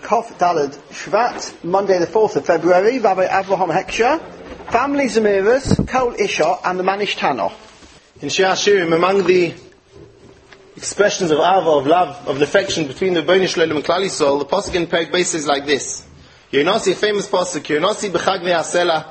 Kof Daled Shvat, Monday the 4th of February, Rabbi Avraham Heksher, Family Zemiras, Kol Isha, and the Manish Tano. In Shir Hashirim, among the expressions of Ava, of love, of affection between the Rebbeinu Shalom and Klal Yisrael, the pasuk in Perek Beis is like this. Yonasi, a famous pasuk, Yonasi b'chag ve'asela.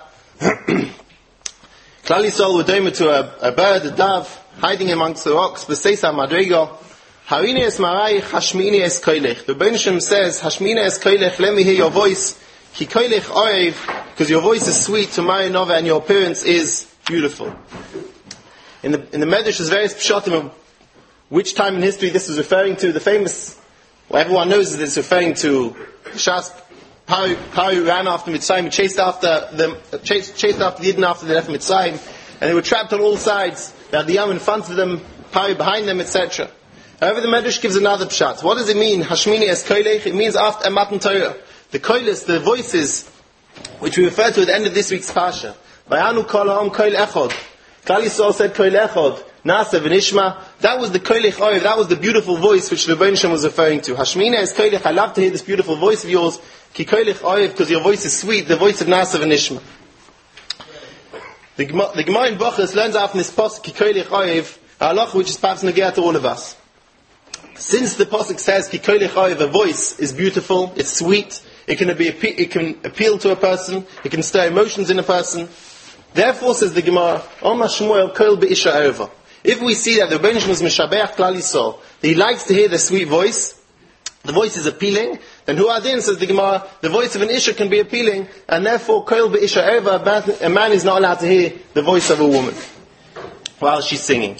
Klal Yisrael were domed to a bird, a dove, hiding amongst the rocks, b'seisa madrigo. Harini es marai, hashmini es koilech. The Rebbeinu Shalom says, hashmini es koilech, let me hear your voice. Ki koilech orev, because your voice is sweet to Mari Nova and your appearance is beautiful. In the Medrash, there's various pshatim of which time in history this is referring to. The famous, what everyone knows is that it's referring to Shas. Pari ran after Mitzrayim, chased after the Yidden after they left Mitzrayim, and they were trapped on all sides. They had the Yam in front of them, Pari behind them, etc. However, the Medrash gives another pshat. What does it mean? Hashmini es koilech. It means after Matan Torah. The koilis, the voices, which we refer to at the end of this week's parsha. Vayanu kol ha'am koil echod. Klal Yisrael said koil echod. Nasa v'nishma. That was the koilech oiv. That was the beautiful voice which the Rebbeinu Shalom was referring to. Hashmini es koilech. I love to hear this beautiful voice of yours. Ki koilech oiv, because your voice is sweet. The voice of Nasa v'nishma. The Gemara in Brachos learns out from this pasuk, ki koilech oiv, a halacha which is perhaps negate to all of us. Since the pasuk says ki koilech oiv, a voice is beautiful, it's sweet, it can appeal to a person, it can stir emotions in a person. Therefore, says the Gemara, Oma Shmuel kol be'isha erva. If we see that the Rebbeinu Shalom was mishabeach Klal Yisrael, that he likes to hear the sweet voice, the voice is appealing, then hu adin, says the Gemara, the voice of an isha can be appealing, and therefore kol be'isha erva, a man is not allowed to hear the voice of a woman while she's singing.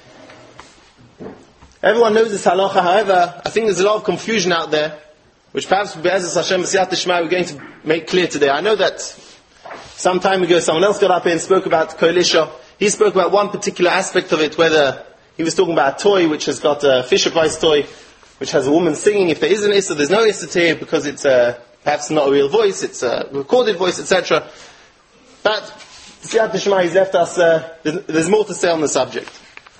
Everyone knows this halacha. However, I think there's a lot of confusion out there, which perhaps Be'ezus Hashem B'siyat Tishma we're going to make clear today. I know that some time ago someone else got up here and spoke about Kol Isha. He spoke about one particular aspect of it, whether he was talking about a toy which has got a Fisher-Price toy, which has a woman singing. If there is an Issa, there's no Issa to hear because it's perhaps not a real voice, it's a recorded voice, etc. But B'siyat Tishma, he's left us, there's more to say on the subject.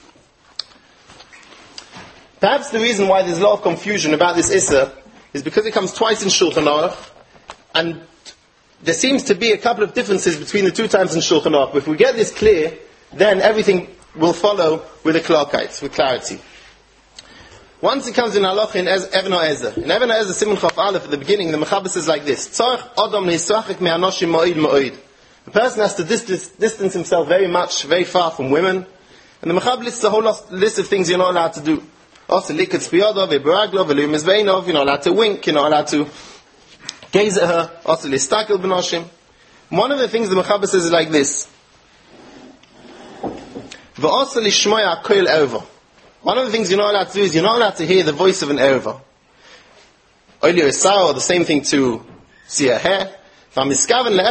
Perhaps the reason why there's a lot of confusion about this Issa is because it comes twice in Shulchan Aruch, and there seems to be a couple of differences between the two times in Shulchan Aruch. But if we get this clear, then everything will follow with a klarkeit, with clarity. Once it comes in Halacha in Even HaEzer. In Even HaEzer, Siman Chaf Aleph, at the beginning, the Mechaber says like this, Tzarech Adam le'israchik me'anoshim ma'id ma'id. The person has to distance himself very much, very far from women. And the Mechaber lists a whole list of things you're not allowed to do. Also, you're not allowed to wink, you're not allowed to gaze at her. Also, listakel b'noshim. One of the things the Mechaber says is like this. One of the things you're not allowed to do is you're not allowed to hear the voice of an erva. Or the same thing to see her hair. So here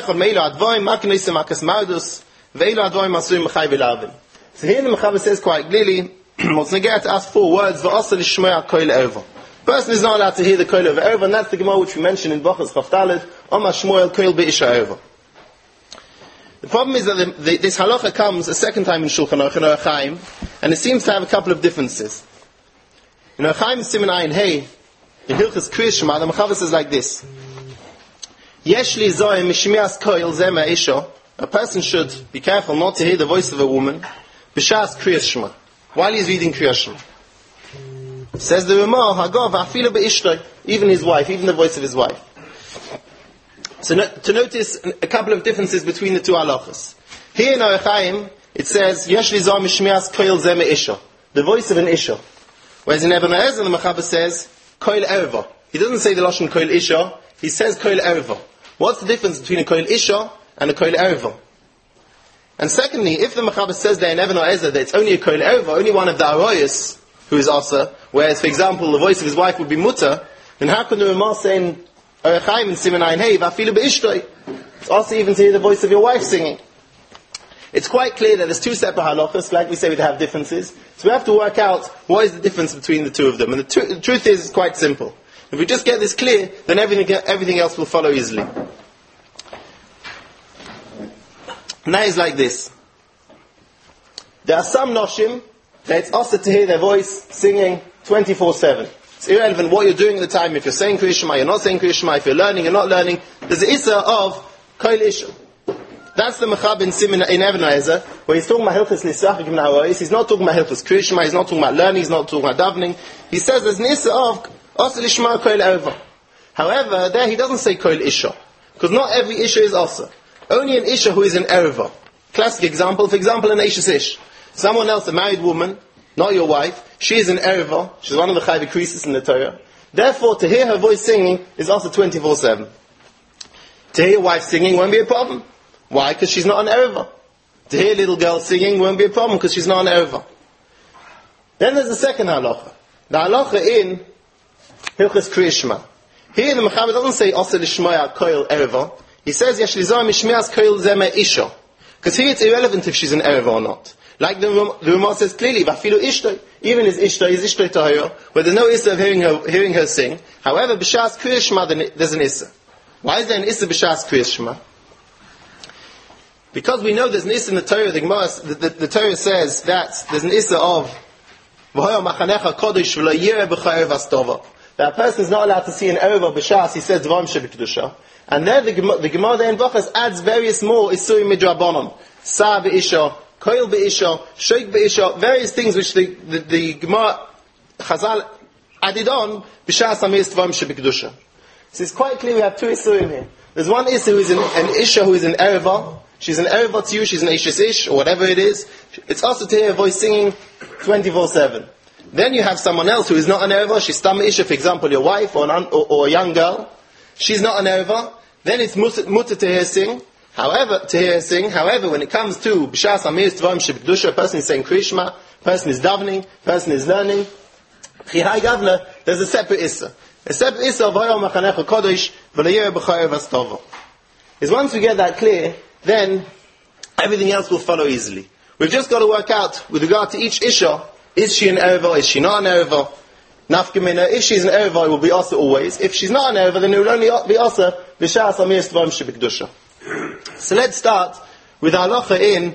the Mechaber says quite clearly, what's negate to ask 4 words, person is not allowed to hear the koil of erva, and that's the Gemara which we mentioned in Brachos Chaf Daled, Oma Shmuel koil be'isha erva. The problem is that this halacha comes a second time in Shulchan Aruch, in Orach Chaim, and it seems to have a couple of differences. In Orach Chaim, Siman Ayin Hey, in Hilchos Kriyas Shema, the Mechaber says like this, Yesh li zoy mishmias koil ze me'isha, a person should be careful not to hear the voice of a woman, b'shas Kriyas Shema, while he's reading Kriyas Shema. Says the Ramah, Hagav afilu be'ishtoi, even his wife, even the voice of his wife. So to notice a couple of differences between the two halachas. Here in Orach Chaim, it says, Yesh li zah mishmias koil ze me'isha, the voice of an isha. Whereas in Even HaEzer, the Mechaber says, koil erva. He doesn't say the lashon koil isha, he says koil erva. What's the difference between a koil isha and a koil erva? And secondly, if the Mechaber says there in Even HaEzer that it's only a koil erva, only one of the aroyas who is asa, whereas, for example, the voice of his wife would be mutter, then how can the Ramah say in Orach Chaim in Siman Ayin Hey, Vafilu be'ishtoi? It's also even to hear the voice of your wife singing. It's quite clear that there's 2 separate halachas, like we say, we have differences. So we have to work out what is the difference between the two of them. And the truth is, it's quite simple. If we just get this clear, then everything else will follow easily. Now it's like this. There are some noshim that it's also to hear their voice singing 24/7. It's irrelevant what you're doing at the time, if you're saying Kriya Shema, you're not saying Kriya Shema, if you're learning, you're not learning. There's the Issa of Koil Isha. That's the Mechab in Sim in Even HaEzer, where he's talking about Hilchos Lisachik Min HaRois. He's not talking about Hilchos Kriya Shema, he's not talking about learning, he's not talking about davening. He says there's an Issa of Asa Lishma Koil Erva. However, there he doesn't say Koil Isha, because not every Isha is Asa. Only an Isha who is an Erva. Classic example, for example, an Eishes Ish. Someone else, a married woman, not your wife, she is an Erva, she's one of the Chayv Krisis in the Torah. Therefore, to hear her voice singing is also 24/7. To hear your wife singing won't be a problem. Why? Because she's not an Erva. To hear a little girl singing won't be a problem because she's not an Erva. Then there's the second halacha. The halacha in Hilchos Kriya Shema. Here the Mechaber doesn't say Asa Lishmoya Koil Erva. He says Yesh Lizah Mishmias Koil Zeme Isha. Because here it's irrelevant if she's an Erva or not. Like the Ramah says clearly, Vafilu Ishtoi. Even his Ishtoi is Ishtoi Tahira, where there's no Issa of hearing her sing. However, B'Shas Kriya Shema there's an Issa. Why is there an Issa B'Shas Kriya Shema? Because we know there's an Issa in the Torah, the Torah says that there's an Issa of that a person is not allowed to see an Erva B'Shas, he says Dvarim Shebekdusha. And there the Gemara there in Brachas adds various more Isurim Midrabanon. Sa B'Isha, Koil B'Isha, Sheik B'Isha, various things which the Gemara Chazal added on B'Shas Amis Dvarim Shebekdusha. So it's quite clear we have two Isurim here. There's one Issa who is an Isha who is an Erva. She's an Erva to you, she's an Eishes Ish, or whatever it is. It's also to hear her voice singing 24/7. Then you have someone else who is not an Erva, she's Tam Isha, for example, your wife or a young girl. She's not an Erva. Then it's mutter to hear her sing. However, when it comes to B'Shas Amir Tvarim Shebekdusha, a person is saying Kriya Shema, person is davening, person is learning. Chihai Gavna, there's a separate Issa. A separate Issa of Hayom Machanecha Kodesh, V'layir B'chayev Astova. Is once we get that clear, then everything else will follow easily. We've just got to work out, with regard to each Isha, is she an Erva, is she not an Erva? Nafkamina, if she's an Erva, it will be Asa always. If she's not an Erva, then it will only be Asa, B'Shas Amir Tvarim Shebekdusha. So let's start with the halacha in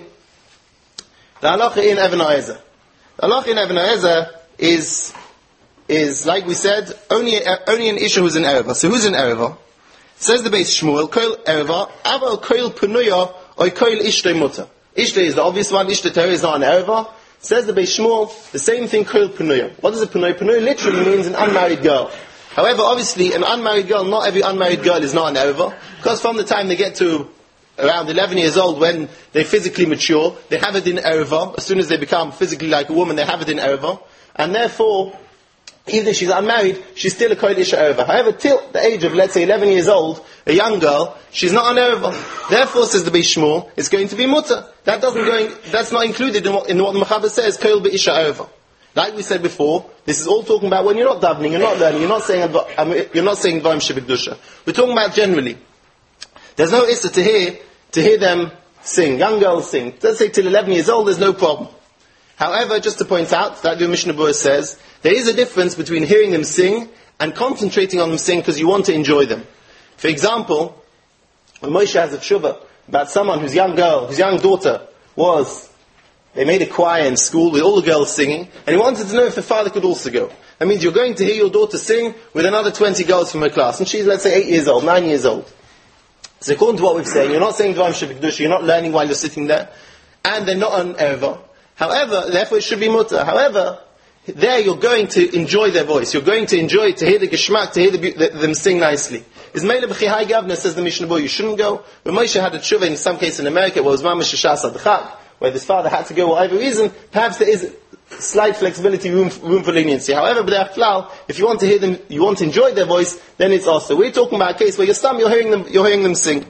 Even HaEzer. The halacha in Even HaEzer is like we said, only an Isha who's an Erva. So who's an Erva? Says the Beis Shmuel, Koil Erva, Aval Koil Punuya, or Koil Ishtoi Mutter. Ishtoi is the obvious one, Ishtoi Torah is not an Erva. Says the Beis Shmuel, the same thing, Koil Punuya. What is a Punuya? Punuya literally means an unmarried girl. However, obviously, an unmarried girl, not every unmarried girl is not an Erva, because from the time they get to around 11 years old, when they physically mature, they have it in Erva. As soon as they become physically like a woman, they have it in Erva. And therefore, even if she's unmarried, she's still a Koil Isha Erva. However, till the age of, let's say, 11 years old, a young girl, she's not an Erva. Therefore, says the Beis Shmuel, it's going to be Mutter. That's not included in what the Mechaber says, Koil B'Isha Erva. Like we said before, this is all talking about when you're not davening, you're not learning, you're not saying Dvarim Shebekdusha. We're talking about generally. There's no issa to hear them sing, young girls sing. Let's say till 11 years old, there's no problem. However, just to point out, that the Mishnah Berurah says, there is a difference between hearing them sing and concentrating on them sing because you want to enjoy them. For example, when Moshe has a tshuva about someone whose young daughter they made a choir in school with all the girls singing, and he wanted to know if the father could also go. That means you're going to hear your daughter sing with another 20 girls from her class, and she's, let's say, 8 years old, 9 years old. So according to what we've said, you're not saying Dvarim Shebekdusha, you're not learning while you're sitting there, and they're not an Erva. However, therefore it should be Mutter. However, there you're going to enjoy their voice. You're going to enjoy, to hear the Geshmak, to hear them sing nicely. Is Meile B'Chihai Gavna, says the Mishnah Berurah, you shouldn't go. When Moshe had a tshuva, in some case in America, it was Mamash Shas Adchak, where his father had to go for whatever reason, perhaps there is slight flexibility, room for leniency. However, if you want to hear them, you want to enjoy their voice, then it's also. We're talking about a case where you're hearing them sing.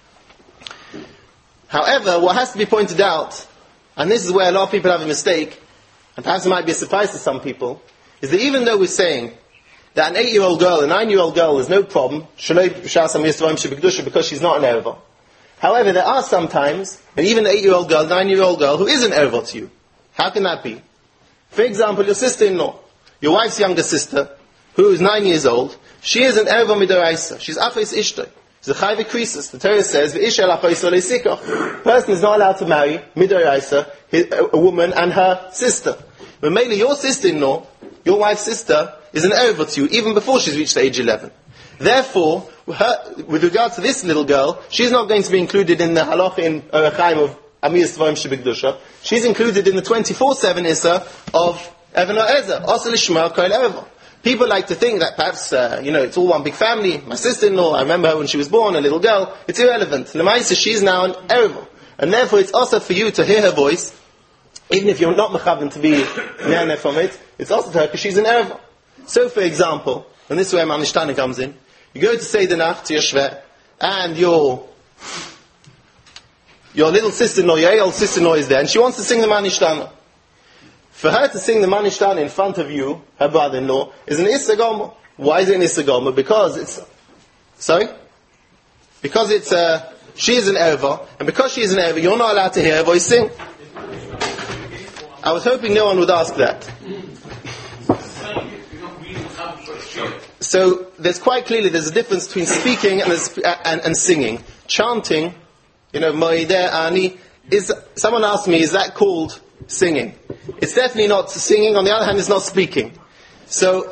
However, what has to be pointed out, and this is where a lot of people have a mistake, and perhaps it might be a surprise to some people, is that even though we're saying that an 8-year-old girl, a 9-year-old girl is no problem, because she's not an Erva. However, there are sometimes, and even an 8-year-old girl, 9-year-old girl, who is an Erva to you. How can that be? For example, your sister-in-law, your wife's younger sister, who is 9 years old, she is an Erva Midoraisa. She's Afais Ishtoi. She's a Chayv Krisis. The Torah says, V'ishel Afais Olei Sikach. Person is not allowed to marry Midoraisa, a woman and her sister. But mainly your sister-in-law your wife's sister is an erva to you, even before she's reached age 11. Therefore, with regard to this little girl, she's not going to be included in the halacha in Orachaim of Amiyas Tvarim Shebekdusha. She's included in the 24/7 Issa of Even Ha'ezer, Asa Lishma Koil Erva. People like to think that perhaps, it's all one big family. My sister-in-law, I remember her when she was born, a little girl. It's irrelevant. Lemaisa, she's now an erva. And therefore it's also for you to hear her voice, even if you're not mechavan to be near from it, it's also to her because she's an erva. So for example, and this is where Manishtana comes in, you go to say the Nacht to your shver, and your little sister-in-law, your old sister-in-law is there, and she wants to sing the Manishtana. For her to sing the Manishtana in front of you, her brother-in-law, is an Issa Gomer. Why is it an Issa Gomer? Because it's she is an erva, and because she is an erva, you're not allowed to hear her voice sing. I was hoping no one would ask that. So there's a difference between speaking and singing. Chanting, Moideh Ani, someone asked me, is that called singing? It's definitely not singing. On the other hand, it's not speaking. So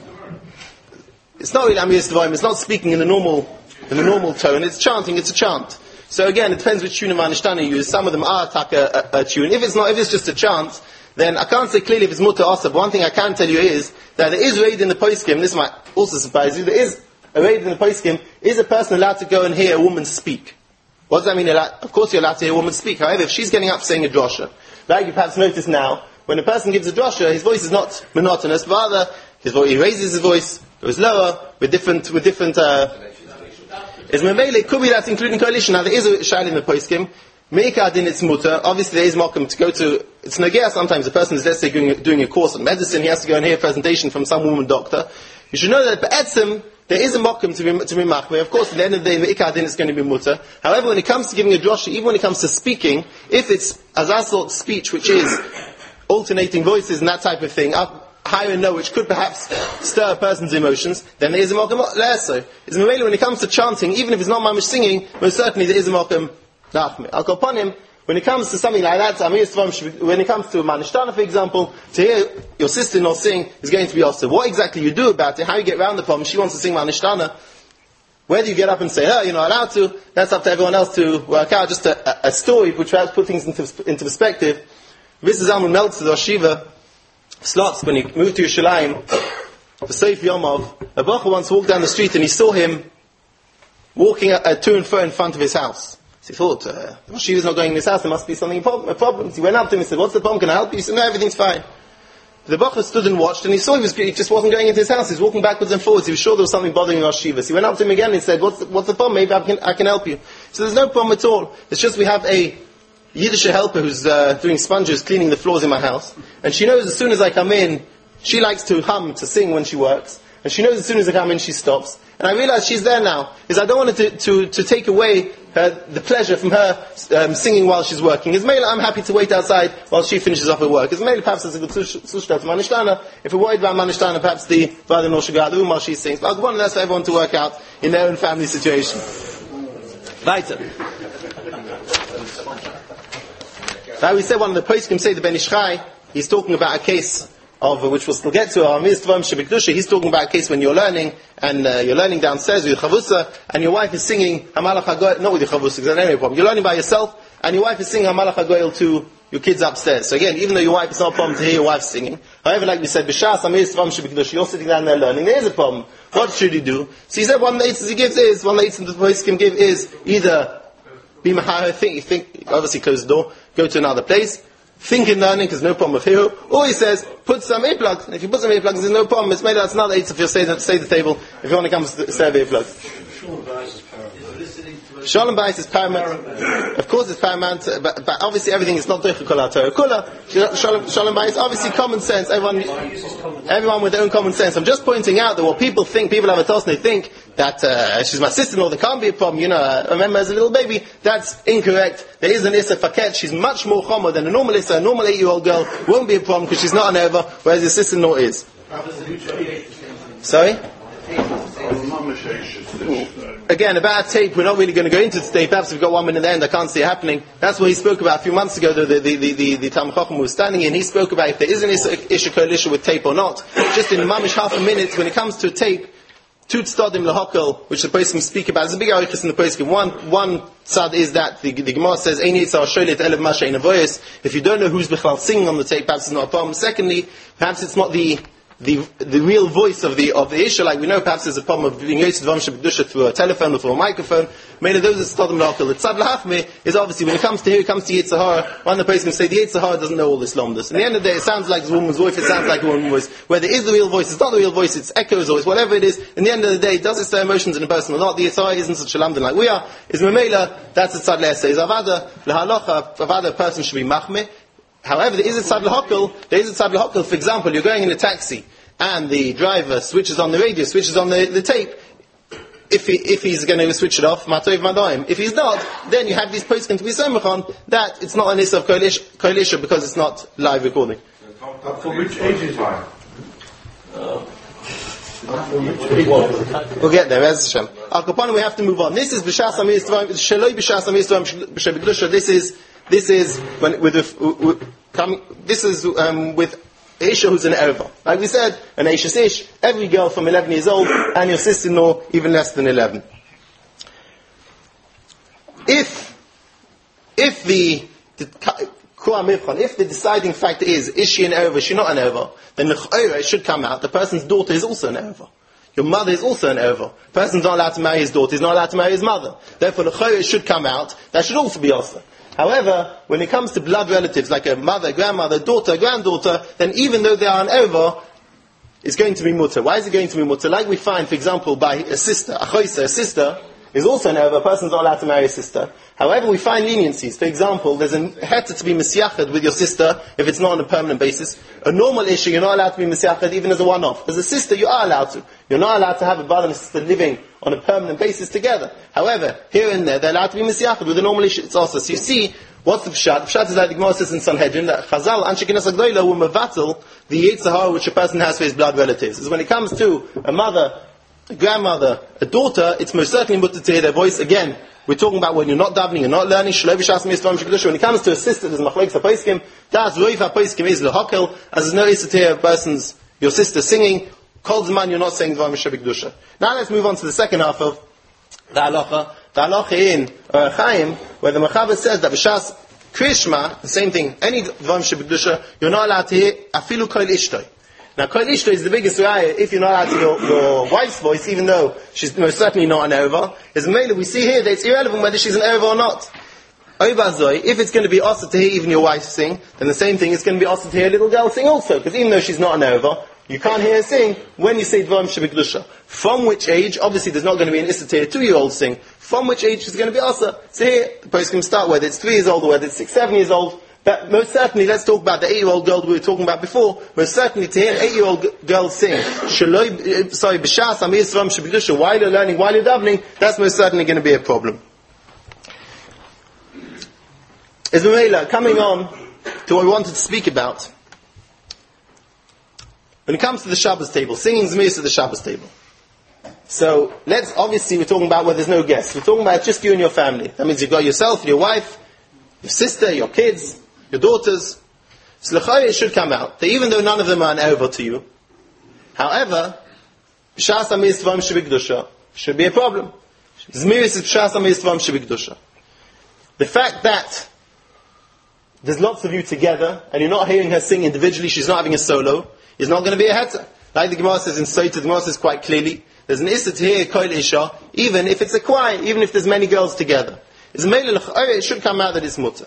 it's not really Amiyas Tvarim. It's not speaking in the normal tone. It's chanting. It's a chant. So again, it depends which tune of Manishtana you use. Some of them are a tune. If it's just a chant, then I can't say clearly if it's mutter asa. But one thing I can tell you is that there is raid in the poskim. This might also surprise you. There is a raid in the poskim. Is a person allowed to go and hear a woman speak? What does that mean? Of course you're allowed to hear a woman speak. However, if she's getting up saying a drosha, like you perhaps notice now, when a person gives a drosha, his voice is not monotonous, but rather he raises his voice, goes lower, with different is memele. It could be that's including coalition. Now there is a shail in the poskim. Meikad in its mutter. Obviously there is mokum to go to. It's nagea sometimes. A person is, let's say, doing a course on medicine. He has to go and hear a presentation from some woman doctor. You should know that be'etzim there is a mokum to be machmir. Of course, at the end of the day, meikad in is going to be mutter. However, when it comes to giving a drosha, even when it comes to speaking, if it's azasot speech, which is alternating voices and that type of thing, up higher and low, which could perhaps stir a person's emotions, then there is a mokum leso. It's mainly when it comes to chanting, even if it's not mamish singing, most certainly there is a mokum nachmir. I'll go upon him. When it comes to something like that, when it comes to a Manishtana, for example, to hear your sister-in-law sing is going to be also. What exactly you do about it, how you get around the problem, she wants to sing Manishtana, whether you get up and say, you're not allowed to, that's up to everyone else to work out. Just a story which perhaps put things into perspective. This is Zalman Meltzer, the Shiva, Slots, when he moved to Yerushalayim, for Seif Yomov, a Bacha once walked down the street and he saw him walking to and fro in front of his house. So he thought, she was not going in his house, there must be something, a problem. So he went up to him and said, what's the problem, can I help you? He said, no, everything's fine. The Bacha stood and watched, and he saw he just wasn't going into his house, he was walking backwards and forwards, he was sure there was something bothering Rosh Shiva. So he went up to him again and said, what's the problem, maybe I can help you. So there's no problem at all, it's just we have a Yiddish helper who's doing sponges, cleaning the floors in my house, and she knows as soon as I come in, she likes to to sing when she works, and she knows as soon as I come in she stops. And I realize she's there now, because I don't want to take away the pleasure from her singing while she's working. As Mela, I'm happy to wait outside while she finishes off her work. As Mela, perhaps it's a good sushta to Manishtana. If we're worried about Manishtana, perhaps the brother-in-law should go out of the room while she sings. But I'll that's for everyone to work out in their own family situation. Weiter. Now we said one of the poskim say the Ben Ish Chai, he's talking about a case of which we'll still get to. He's talking about a case when you're learning and you're learning downstairs with your chavusa and your wife is singing Hamalach HaGoel, not with your chavusa because that's no problem. You're learning by yourself and your wife is singing Hamalach HaGoel to your kids upstairs. So again, even though your wife, it's not a problem to hear your wife singing. However, like we said, B'shas Amir Svam Shebekdush, you're sitting down there learning. There is a problem. What should you do? So he said one of the answers he gives is, one of the answers the voice can give is either be mahar, think, obviously close the door, go to another place. Think in learning, because no problem with here. Or he says, put some earplugs. And if you put some earplugs, there's no problem. It's made that's another eight if you stay at the table, if you want to come to serve earplugs. Shalom Bayis is paramount. Of course it's paramount, but obviously everything is not Doicha Kol HaTorah. Shalom Bayis, obviously common sense, everyone with their own common sense. I'm just pointing out that what people think, people have a toss and they think that she's my sister-in-law, there can't be a problem, remember as a little baby, that's incorrect. There is an Issa Faket, she's much more chomer than a normal Issa, a normal 8-year-old girl won't be a problem because she's not an Eva, whereas your sister-in-law is. Sorry? Again, about a tape, we're not really going to go into today. Perhaps we've got 1 minute there and I can't see it happening. That's what he spoke about a few months ago. The Talmud Chacham was standing in. He spoke about if there is an Isha Kol Isha with tape or not. Just in mamish half a minute, when it comes to a tape, two tzadim lahakel, which the poskim speak about. There's a big arichas in the poskim. One tzad is that the Gemara says, "Ein yitzar sholet elev masha ein avoyos." If you don't know who's bichlal singing on the tape, perhaps it's not a problem. Secondly, perhaps it's not the real voice of the Isha, like we know. Perhaps there's a problem of being used to Dvam Shebekdusha through a telephone or through a microphone. Mainly those are tzadim lahakel. The tzad lahachme is obviously when it comes to here, it comes to Yetzer Hara. One of the poskim say the Yetzer Hara doesn't know all this lomdus. In the end of the day, it sounds like a woman's voice. It sounds like a woman's voice. Whether it is the real voice, it's not the real voice. It's echoes or it's whatever it is. In the end of the day, does it stir emotions in a person or not? The Yetzer Hara isn't such a lamdan like we are. Is memela. That's a tzad le'aseh. Is avada lahalacha. Avada, a person should be machme. However, there is a tzad lahakel. There is a tzad lahakel. For example, you're going in a taxi and the driver switches on the radio, switches on the tape. If he's going to switch it off, matov madaim. If he's not, then you have these poskim to be samech on that it's not an issue of kol isha because it's not live recording. For which age is live? We'll get there, as Hashem. Al Kapanim, we have to move on. This is b'shas amir stvarim, shaloi b'shas amir stvarim shebekdusha. This is with Isha who's an Erva. Like we said, an Isha's Ish, every girl from 11 years old, and your sister-in-law even less than 11. If the deciding factor is she an Erva, is she not an Erva, then it should come out, the person's daughter is also an Erva. Your mother is also an Erva. The person's not allowed to marry his daughter, he's not allowed to marry his mother. Therefore, it should come out, that should also be also. However, when it comes to blood relatives, like a mother, grandmother, daughter, granddaughter, then even though they are an Erva, it's going to be mutter. Why is it going to be mutter? Like we find, for example, by a sister, a sister is also an Erva, a person's not allowed to marry a sister. However, we find leniencies. For example, there's a heter to be misyachad with your sister if it's not on a permanent basis. A normal issue, you're not allowed to be misyachad even as a one-off. As a sister, you are allowed to. You're not allowed to have a brother and a sister living on a permanent basis together. However, here and there, they're allowed to be misyachad with a normal issue. It's also. So you see, what's the pshat? The pshat is like the Gemara says in Sanhedrin, that Chazal, Anshe Knesset Gdoila, will mevatel the Yetzer Hara which a person has for his blood relatives. Is when it comes to a mother, a grandmother, a daughter, it's most certainly mutter to hear their voice. Again, we're talking about when you're not davening, you're not learning. When it comes to a sister, there's machlokes haposkim. Das roif haposkim is lehakel, as there's no issue to hear a person's, your sister singing. Kol zman, you're not saying dvarim shebekdusha. Now let's move on to the second half of the halacha. The halacha in Chaim, where the Mechaber says that b'shas krishma, the same thing. Any dvarim shebekdusha, you're not allowed to hear afilu kol ishtoi. Now, Kol Ishto is the biggest raya if you're not allowed to hear your wife's voice, even though she's most certainly not an Erva. As mainly we see here that it's irrelevant whether she's an Erva or not. Obazoi, if it's going to be also to hear even your wife sing, then the same thing, it's going to be also to hear a little girl sing also. Because even though she's not an Erva, you can't hear her sing when you say Dvarim Shebekdusha. From which age, obviously there's not going to be an Issa to hear a 2-year-old sing. From which age is going to be also. So here, the post can start whether it's 3 years old or whether it's 6, 7 years old. But most certainly, let's talk about the 8-year-old girl we were talking about before. Most certainly, to hear an 8-year-old girl sing, b'shas amir tzvam shebekdusha, while you're learning, while you're davening, that's most certainly going to be a problem. As Mamela, coming on to what we wanted to speak about, when it comes to the Shabbos table, singing Zmiris at the Shabbos table. So, obviously, we're talking about where there's no guests. We're talking about just you and your family. That means you've got yourself, your wife, your sister, your kids, your daughters. So it should come out that even though none of them are an Erva to you, however, b'shas amir tzvam shebekdusha should be a problem. Zmiris is b'shas amir tzvam shebekdusha. The fact that there's lots of you together and you're not hearing her sing individually, she's not having a solo, is not going to be a heter. Like the Gemara says in Sotah, the Gemara says quite clearly, there's an issa to hear Kol Isha, even if it's a choir, even if there's many girls together. It should come out that it's mutter.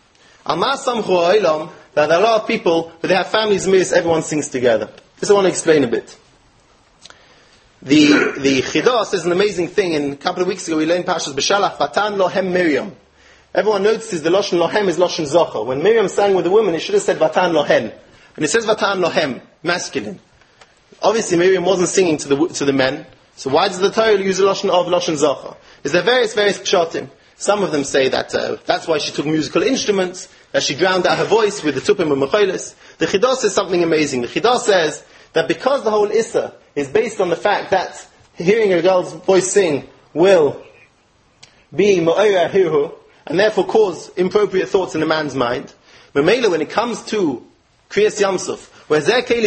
That there are a lot of people, but they have families, everyone sings together. This I want to explain a bit. The Chidah says an amazing thing. In a couple of weeks ago we learned Parshas B'Shalach, Vatan Lohem Miriam. Everyone notices the Lashon Lohem is Lashon Zocher. When Miriam sang with the women, it should have said Vatan Lohen. And it says Vatan Lohem, masculine. Obviously Miriam wasn't singing to the men, so why does the Torah use the Lashon of Lashon Zocher? Is there various pshatim? Some of them say that that's why she took musical instruments, that she drowned out her voice with the tupim and mecholis. The Chidah says something amazing. The Chidah says that because the whole Issa is based on the fact that hearing a girl's voice sing will be Mo'era Hiru, and therefore cause inappropriate thoughts in a man's mind. Memela, when it comes to Kriyas Yamsuf, where there was a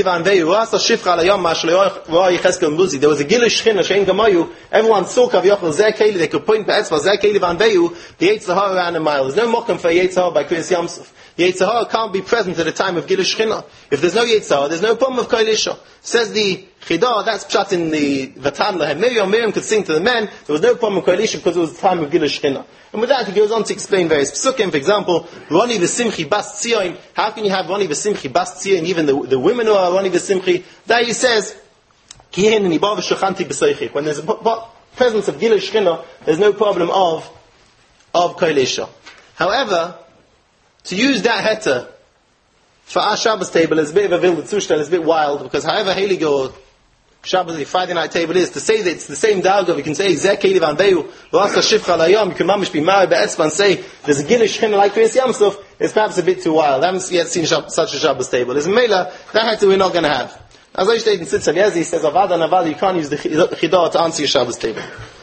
Gilish Shchina Shein Gamayu, everyone saw Kavyochel Zer Keli, they could point Be'etzva Zer Keli Van Veyu, the Yetzer Hara ran a mile. There's no mokum for Yetzer Hara by Kriyas Yamsuf. The Yetzer Hara can't be present at the time of Gilish Shchina. If there's no Yetzer Hara, there's no problem of Kol Isha. Says the Chidah, that's pshat in the Vatan Lahem. Miriam could sing to the men, there was no problem with Kol Isha because it was the time of Gilish Shchina. And with that, he goes on to explain various psukim. For example, Roni v'Simchi Bas Tzion. How can you have Roni v'Simchi Bas Tzion? Even the women who are Roni v'Simchi. There he says, Kihin and Ibar v'Shochanti b'Seichich. When there's a presence of Gilish Shchina, there's no problem of Kol Isha. However, to use that heter for our Shabbos table is a bit of a wilde Zustand, it's a bit wild, because however Heilig or Shabbos, the Friday night table is, to say that it's the same darga, you can say, Zeh Keli Van Veyu, V'asa Shifcha Layom, you can mamish be married Be'etzva and say, there's a Gilish Shchina like Kriyas Yamsuf, it's perhaps a bit too wild. I haven't yet seen such a Shabbos table. As a Mela, that heter we're not going to have. As I stated in Tzitz Eliezer, he says, Avada and Avada, you can't use the Chidah to answer your Shabbos table.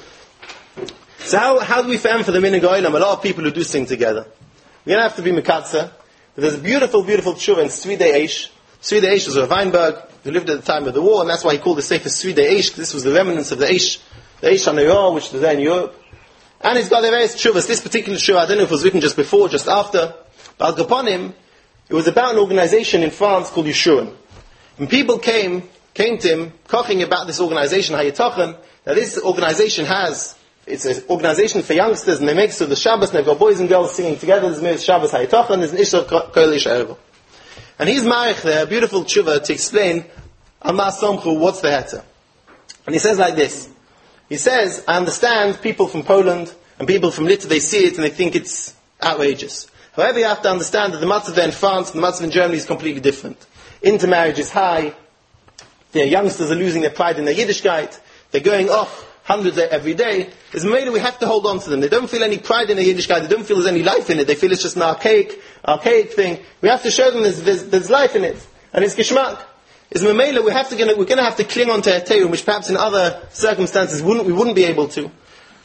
So how do we fan for the Minhag Olam? A lot of people who do sing together. We're going to have to be Mekatza. There's a beautiful, beautiful tshuva in Svidei Eish. Svidei Eish was a Weinberg who lived at the time of the war, and that's why he called the Sefer Svidei Eish, because this was the remnants of the Eish HaNorah, which was there in Europe. And he's got the various tshuvas. This particular tshuva, I don't know if it was written just before, just after, but upon him, it was about an organization in France called Yeshurun. And people came to him, talking about this organization, Hayatochen. Now this organization it's an organization for youngsters, and they make so the Shabbos, and they've got boys and girls singing together. There's Shabbos Hayatochen, there's an Isha Kol Isha Erva. And he's marich there, a beautiful tshuva to explain Amar Somchu, what's the heter. And he says like this. He says, I understand people from Poland and people from Litva, they see it and they think it's outrageous. However, you have to understand that the matzav in France and the matzav in Germany is completely different. Intermarriage is high. Their youngsters are losing their pride in their Yiddishkeit. They're going off hundreds every day. As Mele, we have to hold on to them. They don't feel any pride in their Yiddishkeit. They don't feel there's any life in it. They feel it's just an archaic thing. We have to show them there's life in it. And it's Geshmak. Is Mamela, we're going to have to cling on to Heteirum, which perhaps in other circumstances we wouldn't be able to.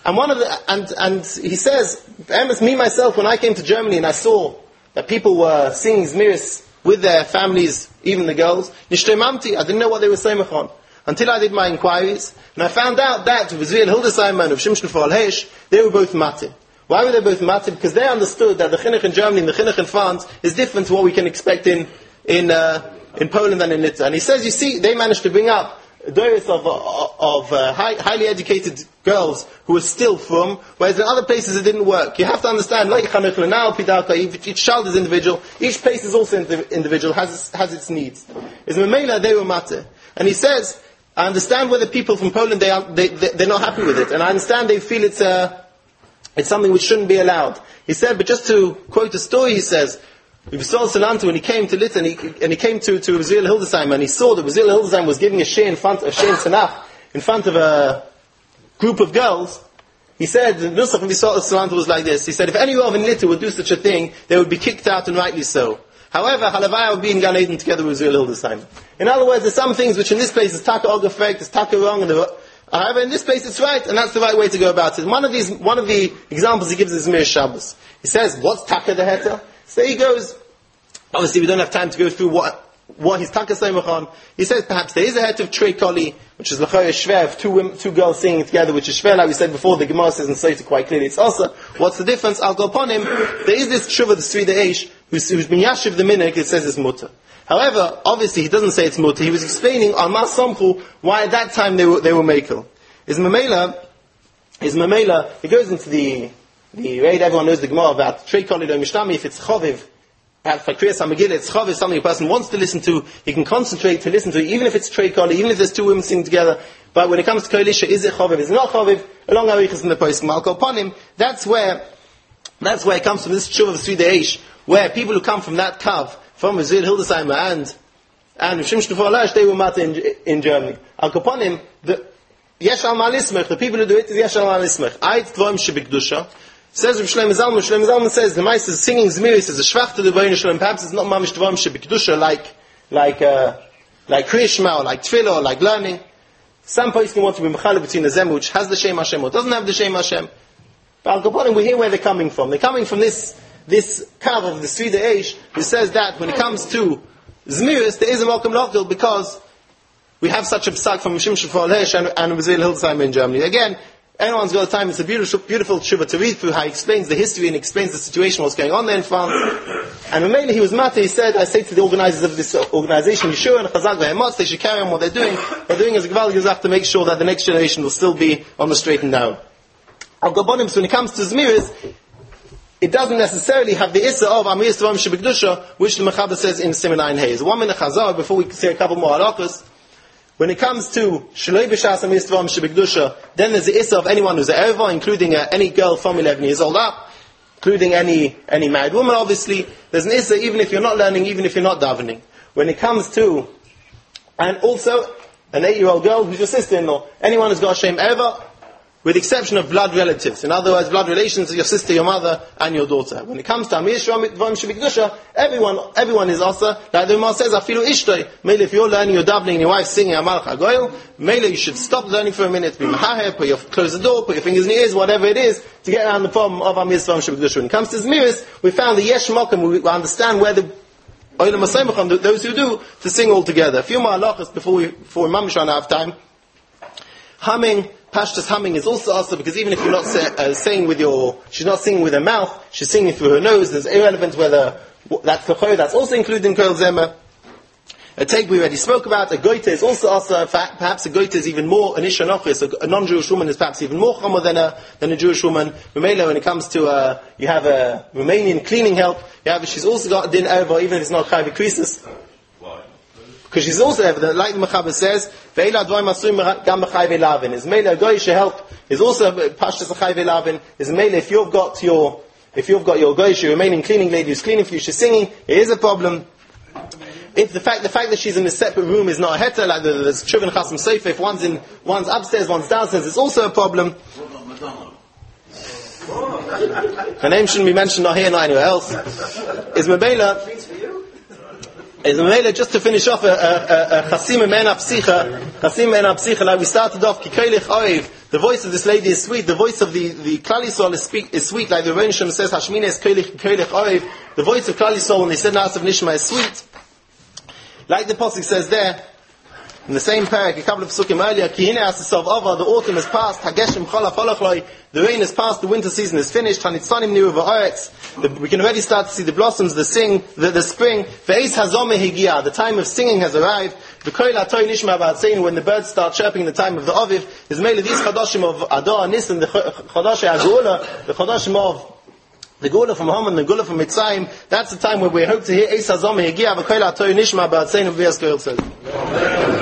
And he says, me myself, when I came to Germany and I saw that people were singing Zmiris with their families, even the girls, Nishtemamti, I didn't know what they were saying on. Until I did my inquiries, and I found out that with Zvi and Hildesheimer and of Shimshon for Al-Hesh, they were both Matir. Why were they both Matir? Because they understood that the Chinuch in Germany and the Chinuch in France is different to what we can expect in Poland and in Litva. And he says, you see, they managed to bring up doris of highly educated girls who were still from, whereas in other places it didn't work. You have to understand, like Chanuch Lenal, Pidaka, each child is individual, each place is also individual, has its needs. Is Memela, they were Matir. And he says, I understand whether people from Poland, they're not happy with it. And I understand they feel it's something which shouldn't be allowed. He said, but just to quote a story, he says, Yisrael Salantu, when he came to Litva, and he came to Uzziel Hildesheim, and he saw that Uzziel Hildesheim was giving a share in front of Tanakh, in front of a group of girls. He said, the Nusach of Yisrael Salantu was like this. He said, if any Rav in Litva would do such a thing, they would be kicked out, and rightly so. However, Halavaya would be in Gan Eden together with Uzziel Hildesheim. In other words, there's some things which in this place is taka ogafek, is taka wrong, however, in this place it's right, and that's the right way to go about it. One of the examples he gives is Mir Shabbos. He says, what's taka the heter? So he goes, obviously we don't have time to go through what his taka seimach. He says perhaps there is a heter of Trei Koli, which is l'choyer shver, of two girls singing together, which is shver, like we said before, the Gemara says and Sota quite clearly. It's also, what's the difference? I'll go upon him. There is this tshuva, the Svidei Eish, who's been yashiv the minhag, it says it's mutter. However, obviously he doesn't say it's mutter. He was explaining on Mas Somchu why at that time they were mekel. Is Mamela, he goes into the raid, everyone knows the Gemara about Trei Koli lo Mishtami, if it's choviv, for Kriyas HaMegillah, it's choviv, something a person wants to listen to, he can concentrate to listen to, even if it's Trei Koli, even if there's two women singing together. But when it comes to Kol Isha, is it choviv, is it not choviv? Along Arichas in the Poskim, Malko upon him, that's where it comes from, this tshuva of Svidei Eish, where people who come from that kav, from Uzziel Hildesheimer and Shimshon for Al-Hesh, they were Matir in Germany. Al Kaponim, the Yesh Al Ma'alismech, the people who do it is Yesh Al Ma'alismech. Ait Tvoim Shebikdusha. Says Rav Shlomo Zalman says, the Meister is singing Zmiris as a Shvach to the Rebbeinu Shalom, perhaps it's not Mamish Tvoim Shebikdusha, like Kriyas Shema, or like Tefillah, or like learning. Some poskim want to be mechalek between the zem which has the Shem Hashem or doesn't have the Shem Hashem. But Al Kaponim, we hear where they're coming from. They're coming from this kav of the Sfida Eish, who says that when it comes to Zmiris, there is a Malkum Lokdil because we have such a psak from Mishim Shafal Hesh and Mizrael Hildesheimer in Germany. Again, anyone's got time, it's a beautiful tshuva to read through how he explains the history and explains the situation, what's going on there in France. And mainly he was mata, he said, I say to the organizers of this organization, Yeshua and Chazak V'Ematz, they should carry on what they're doing. They're doing as a Gval Gezach to make sure that the next generation will still be on the straight and narrow. Al Gabonim, so when it comes to Zmiris, it doesn't necessarily have the issa of Amir Yisrael Shebekdusha, which the Mechaber says in Siman Ayin Hayes. 1 minute Chazar, before we say a couple more halachas. When it comes to Shaloi B'Shas Amir Yisrael Shebekdusha, then there's the issa of anyone who's an erva, including any girl from 11 years old up, including any married woman, obviously. There's an issa even if you're not learning, even if you're not davening. When it comes to, and also, an 8-year-old girl who's your sister-in-law, anyone who's got a shame erva, with the exception of blood relatives. In other words, blood relations, your sister, your mother, and your daughter. When it comes to Amir Yisrael Shebekdusha, everyone is asa. Like the Gemara says, Afilu Ishtoi. Mele, if you're learning, you're davening, and your wife's singing Amalach HaGoyel, Mele, you should stop learning for a minute, be Mahaher, close the door, put your fingers in your ears, whatever it is, to get around the problem of Amir Yisrael Shebekdusha. When it comes to Zmiris, we found the Yesh Mokum, we understand where the Olam HaSeimacham, those who do, to sing all together. A few more halachas before we mamish on have time. Humming, Pashtas humming is also also because even if you're not saying with she's not singing with her mouth, she's singing through her nose. It's irrelevant whether that's Kachoy, that's also included in Kol Zemer. A take we already spoke about. A goita is also perhaps a goita is even more an isha nochis. A non-Jewish woman is perhaps even more chomer than a Jewish woman. Remela, when it comes to you have a Romanian cleaning help, she's also got a din erva even if it's not chayv krisis. Because she's also evident, like the Mechaber says, Ve'ela dvoim asuim gam b'chayve lavin. Is mele a goyish help is also pashtas a chayve lavin. Is mele if you've got your goyish, your remaining cleaning lady who's cleaning for you, she's singing, it is a problem. If the fact that she's in a separate room is not a heter, like there's children chasam sofa, if one's upstairs, one's downstairs, it's also a problem. Her name shouldn't be mentioned not here, not anywhere else. Is mebela. Just to finish off a chasim men apsicha, like we started off, kikeilich oiv, the voice of this lady is sweet, the voice of the Klal Yisrael is sweet, like the Rebbeinu Shem says, Hashmina is kikeilich oiv, the voice of Klal Yisrael when they said Na'asav Nishma is sweet. Like the Pasuk says there, in the same parak, a couple of psukim earlier, Ki hine asasav ava, the autumn has passed, Hageshem chalaf halachloi, the rain has passed, the winter season is finished, Hanitzanim niru v'oretz, we can already start to see the blossoms, the spring, Ve'ez hazomeh higia, the time of singing has arrived, V'koil atoy nishma ba'atzeinu, when the birds start chirping in the time of the Aviv, is mele these chadashim of Adar Nisan, the chadash ha'geula, the chadashim of the Gula from Haman, the Gula from Mitzrayim, that's the time where we hope to hear Eis HaZomeh Higia, V'koil HaTorah Nishma Ba'atzeinu V'yas Koil Tzedek.